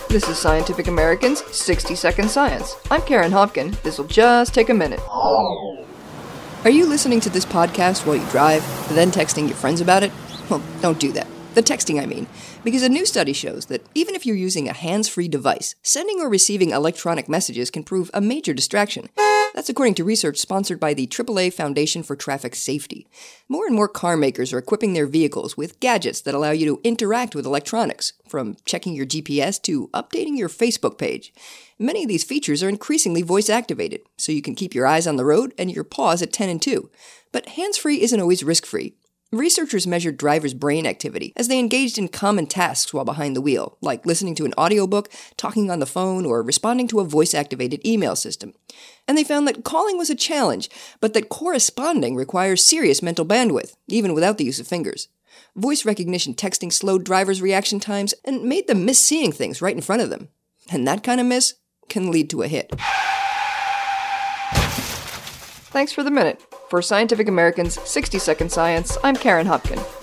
This is Scientific American's 60-Second Science. I'm Karen Hopkin. This will just take a minute. Are you listening to this podcast while you drive, then texting your friends about it? Well, don't do that. The texting, I mean. Because a new study shows that even if you're using a hands-free device, sending or receiving electronic messages can prove a major distraction. That's according to research sponsored by the AAA Foundation for Traffic Safety. More and more car makers are equipping their vehicles with gadgets that allow you to interact with electronics, from checking your GPS to updating your Facebook page. Many of these features are increasingly voice-activated, so you can keep your eyes on the road and your paws at 10 and 2. But hands-free isn't always risk-free. Researchers measured drivers' brain activity as they engaged in common tasks while behind the wheel, like listening to an audiobook, talking on the phone, or responding to a voice-activated email system. And they found that calling was a challenge, but that corresponding requires serious mental bandwidth, even without the use of fingers. Voice recognition texting slowed drivers' reaction times and made them miss seeing things right in front of them. And that kind of miss can lead to a hit. Thanks for the minute. For Scientific American's 60-Second Science, I'm Karen Hopkin.